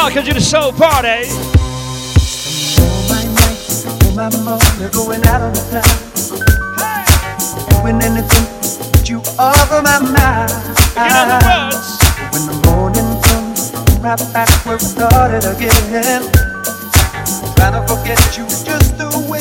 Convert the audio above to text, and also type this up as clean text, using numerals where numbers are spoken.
Welcome to the soul party. All my nights, all my morning, going out on the town. Doing anything that you offer my mind. You know the words. When the morning comes, I'm right back where we started again. Trying to forget you just the way